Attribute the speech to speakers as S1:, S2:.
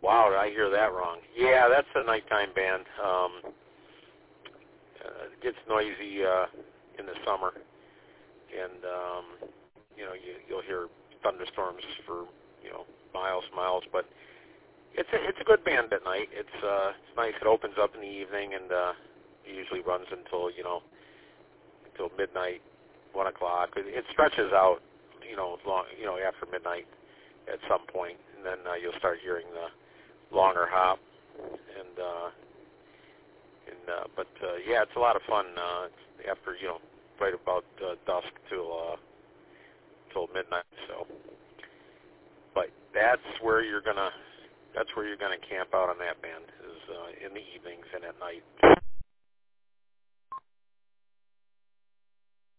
S1: wow, did I hear that wrong? Yeah, that's a nighttime band. It gets noisy in the summer, and you'll hear thunderstorms for miles, but it's a good band at night. It's nice. It opens up in the evening, and it usually runs until midnight, 1 o'clock. It stretches out, long, after midnight at some point, and then you'll start hearing the longer hop, but it's a lot of fun after right about dusk till midnight. So, but that's where you're gonna camp out on that band is in the evenings and at night.